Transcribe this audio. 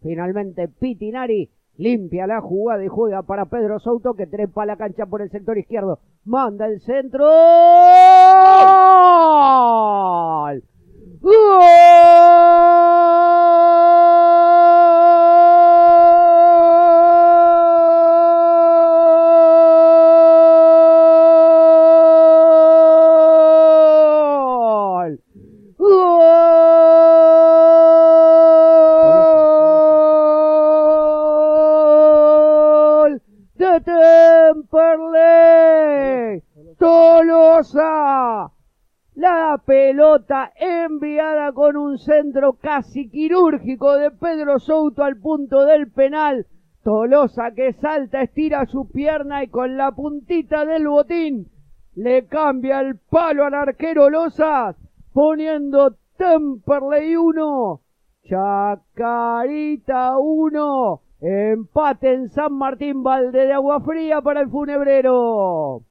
Finalmente Pitinari limpia la jugada y juega para Pedro Souto, que trepa la cancha por el sector izquierdo. Manda el centro. ¡Gol! ¡Gol! De Temperley, Tolosa, la pelota enviada con un centro casi quirúrgico de Pedro Souto al punto del penal. Tolosa que salta, estira su pierna y con la puntita del botín le cambia el palo al arquero Losas, poniendo Temperley 1, Chacarita 1. Empate en San Martín Valde de Agua Fría para el Funebrero.